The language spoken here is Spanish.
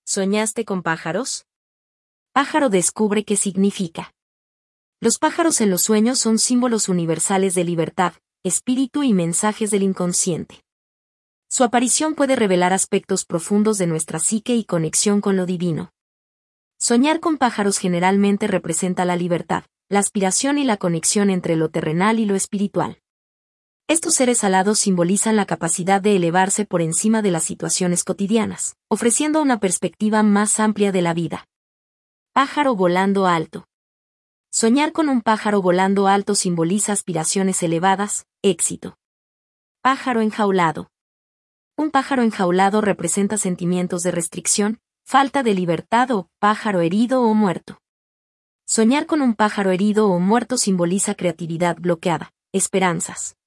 ¿Soñaste con pájaros? Pájaro descubre qué significa. Los pájaros en los sueños son símbolos universales de libertad, espíritu y mensajes del inconsciente. Su aparición puede revelar aspectos profundos de nuestra psique y conexión con lo divino. Soñar con pájaros generalmente representa la libertad, la aspiración y la conexión entre lo terrenal y lo espiritual. Estos seres alados simbolizan la capacidad de elevarse por encima de las situaciones cotidianas, ofreciendo una perspectiva más amplia de la vida. Pájaro volando alto. Soñar con un pájaro volando alto simboliza aspiraciones elevadas, éxito. Pájaro enjaulado. Un pájaro enjaulado representa sentimientos de restricción, falta de libertad o pájaro herido o muerto. Soñar con un pájaro herido o muerto simboliza creatividad bloqueada, esperanzas,